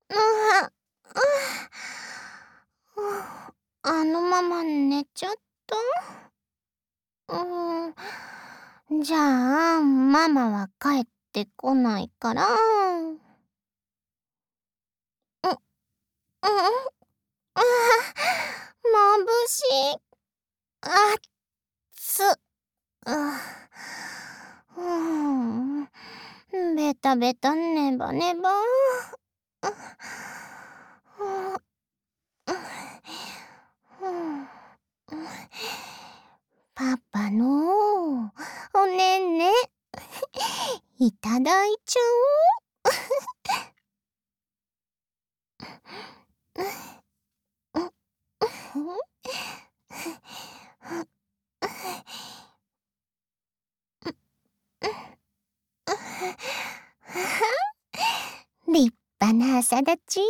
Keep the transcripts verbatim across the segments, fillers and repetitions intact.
ああ、あのまま寝ちゃった。うーん、じゃあ、ママは帰ってこないから、う、うん、ああ、眩しい。あっつ。あ、うーん、ベタベタネバネバ。パパのおねんねいただいちゃおう。立派な朝立ち。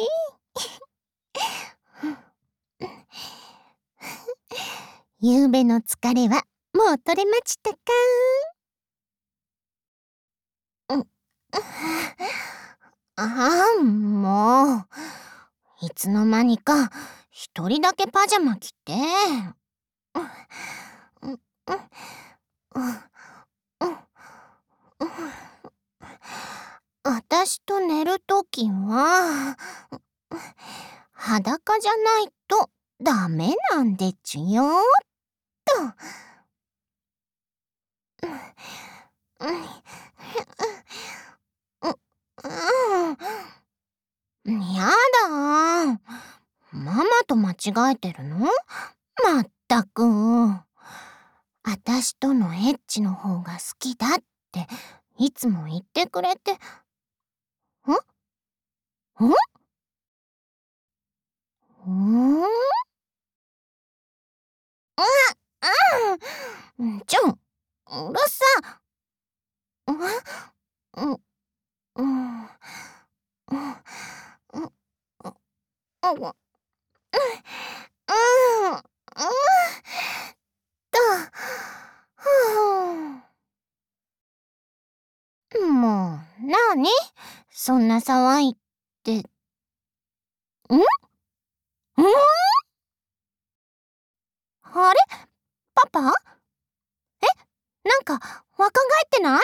ゆうべの疲れはもう取れましたか？うん。ああ、もう。いつの間にか一人だけパジャマ着て。うん、うん、うん、うん、あたしと寝るときは、裸じゃないとダメなんでちゅよっと。うん、うん、やだ。ママと間違えてるの？まったく。あたしとのエッチの方が好きだっていつも言ってくれて。ん？ん？うん？うん、ちょ、うるさ。うん、うん、うん、うん、うん、うん、うん、うん、と、ふう。もう、なに？そんな騒いで。ん？ん？あれ？パパ？え？なんか若返ってない？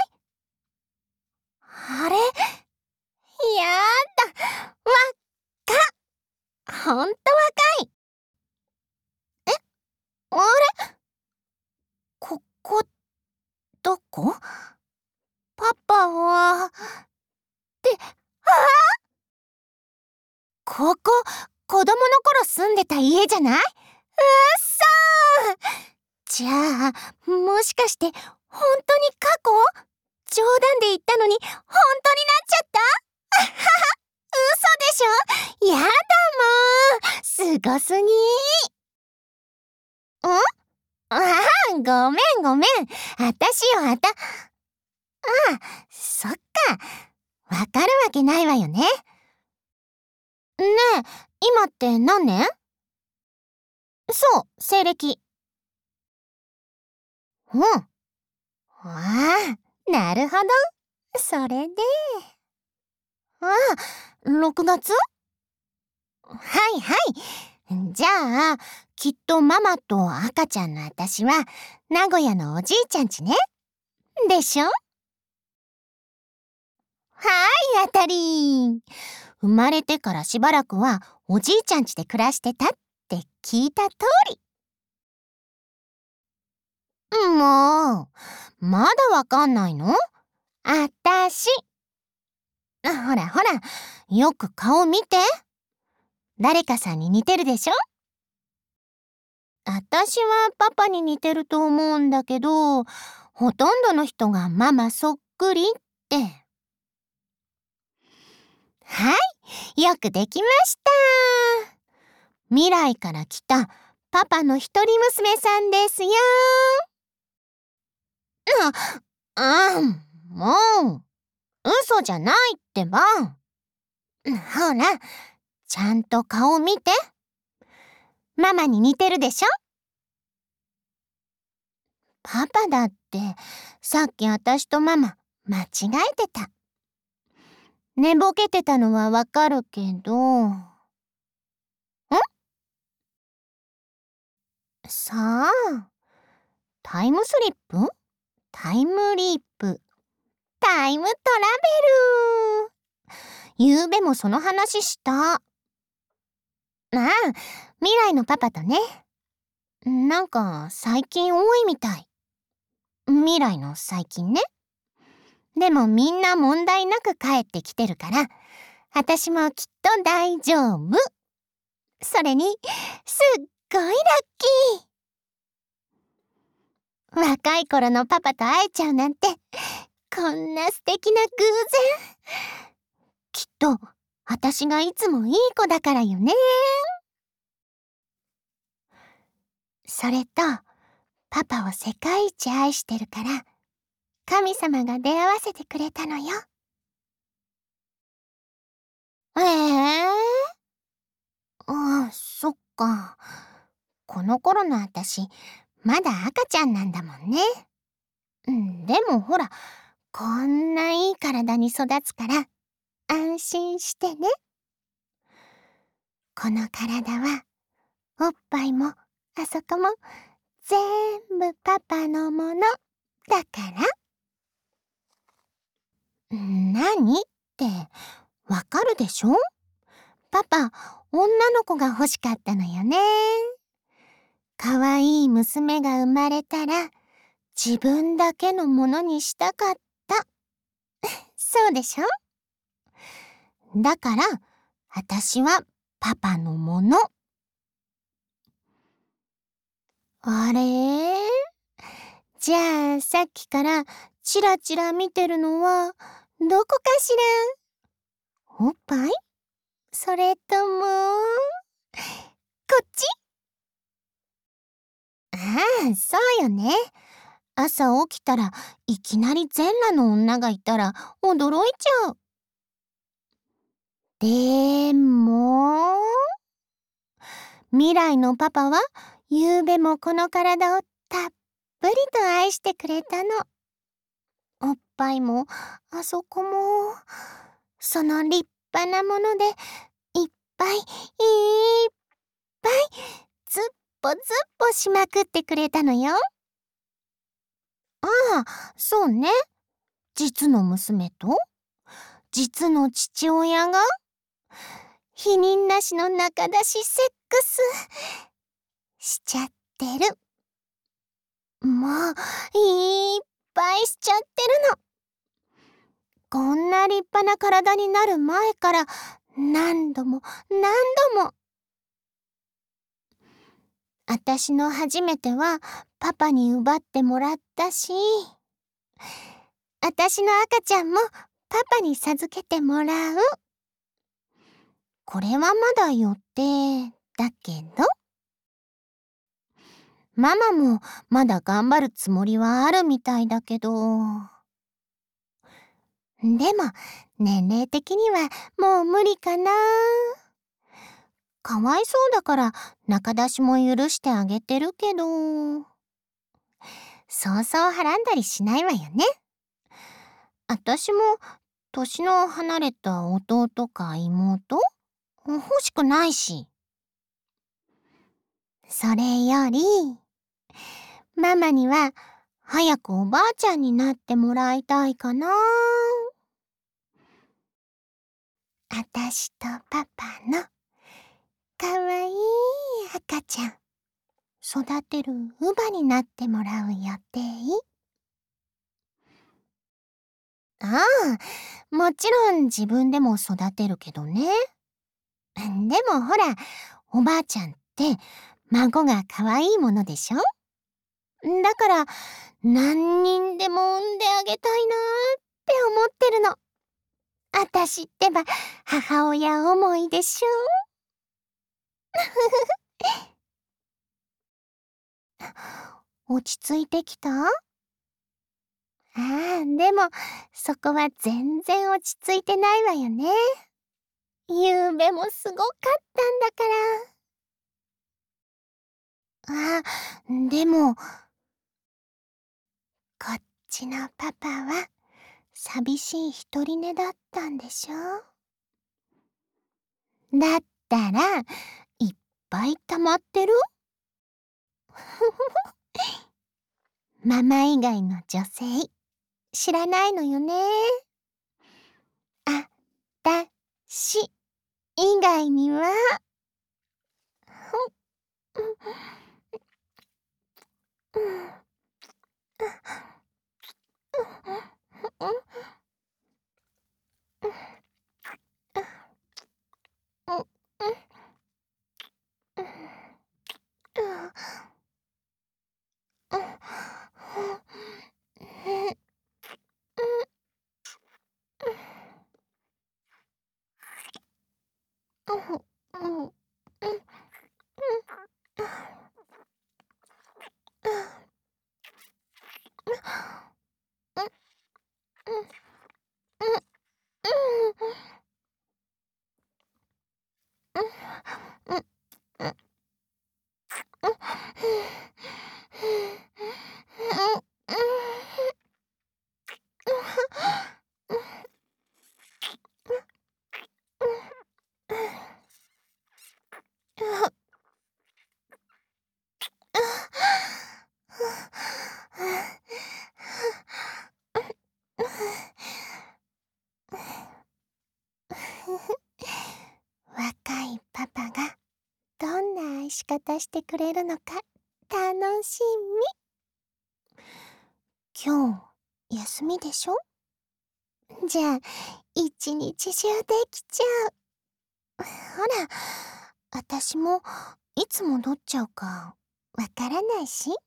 あれ？やだ。わっか。ほんと若い。え？あれ？ここ、どこ？パパは、って、ああ！ここ、子供の頃住んでた家じゃない？うっそー！じゃあ、もしかして、ほんとに過去？冗談で言ったのに、ほんとになっちゃった？あはは、嘘でしょ？やだもん。すごすぎ。ん？ああ、ごめんごめん。あたしよ、あた、ああ、そっか。わかるわけないわよね。ねえ、今って何年？そう、西暦。うん。ああ、なるほど。それで。ああ、ろくがつ？はいはい。じゃあ、きっとママと赤ちゃんのあたしは、名古屋のおじいちゃんちね。でしょ？はい、当たり。生まれてからしばらくは、おじいちゃんちで暮らしてたって聞いた通り。もう、まだわかんないの？あたし。ほらほら、よく顔見て。誰かさんに似てるでしょ？あたしはパパに似てると思うんだけど、ほとんどの人がママそっくりって。はい、よくできました。未来から来たパパの一人娘さんですよ。あ、うん、もう、嘘じゃないってば。ほら、ちゃんと顔見て。ママに似てるでしょ？パパだって、さっきあたしとママ、間違えてた。 寝ぼけてたのはわかるけど。ん？さあ、タイムスリップ？タイムリープ。タイムトラベル。ゆうべもその話した。ああ、未来のパパとね。なんか最近多いみたい。未来の最近ね。でもみんな問題なく帰ってきてるから、私もきっと大丈夫。それに、すっごいラッキー。若い頃のパパと会えちゃうなんて、こんな素敵な偶然。きっと、私がいつもいい子だからよね。それと、パパを世界一愛してるから、神様が出会わせてくれたのよ。ええー、ああ、そっか。この頃の私、まだ赤ちゃんなんだもんね。うん、でもほら、こんないい体に育つから、安心してね。この体は、おっぱいも、あそこも、全部パパのもの、だから。何って、わかるでしょ？パパ、女の子が欲しかったのよね。かわいい娘が生まれたら、自分だけのものにしたかった。そうでしょ？だから、私はパパのもの。あれ？じゃあ、さっきからチラチラ見てるのは、どこかしら？おっぱい？それとも、こっち？ああ、そうよね。朝起きたらいきなり全裸の女がいたら驚いちゃう。でも、未来のパパはゆうべもこの体をたっぷりと愛してくれたの。おっぱいもあそこも、その立派なものでいっぱいいっぱいずっぽずっぽしまくってくれたのよ。ああ、そうね。実の娘と実の父親が避妊なしの仲出しセックスしちゃってる。もういっぱいしちゃってるの。こんな立派な体になる前から何度も何度も。私の初めてはパパに奪ってもらったし、私の赤ちゃんもパパに授けてもらう。これはまだ予定だけど、ママもまだ頑張るつもりはあるみたいだけど、でも年齢的にはもう無理かな。かわいそうだから仲出しも許してあげてるけど、そうそうはらんだりしないわよね。あたしも年の離れた弟か妹欲しくないし。それより、ママには早くおばあちゃんになってもらいたいかな。あたしとパパのかわいい赤ちゃん、育てる乳母になってもらう予定。ああ、もちろん自分でも育てるけどね。でもほら、おばあちゃんって孫がかわいいものでしょ？だから、何人でも産んであげたいなーって思ってるの。あたしってば母親思いでしょ？落ち着いてきた？ああ、でも、そこは全然落ち着いてないわよね。ゆうべもすごかったんだから。あ、でも、こっちのパパは、 寂しい一人寝だったんでしょ？だったら、いっぱい溜まってる？ママ以外の女性、知らないのよね。あたし以外には。若いパパがどんな愛し方してくれるのか楽しみ。今日休みでしょ？じゃあ一日中できちゃう。ほら、私もいつ戻っちゃうかわからないし。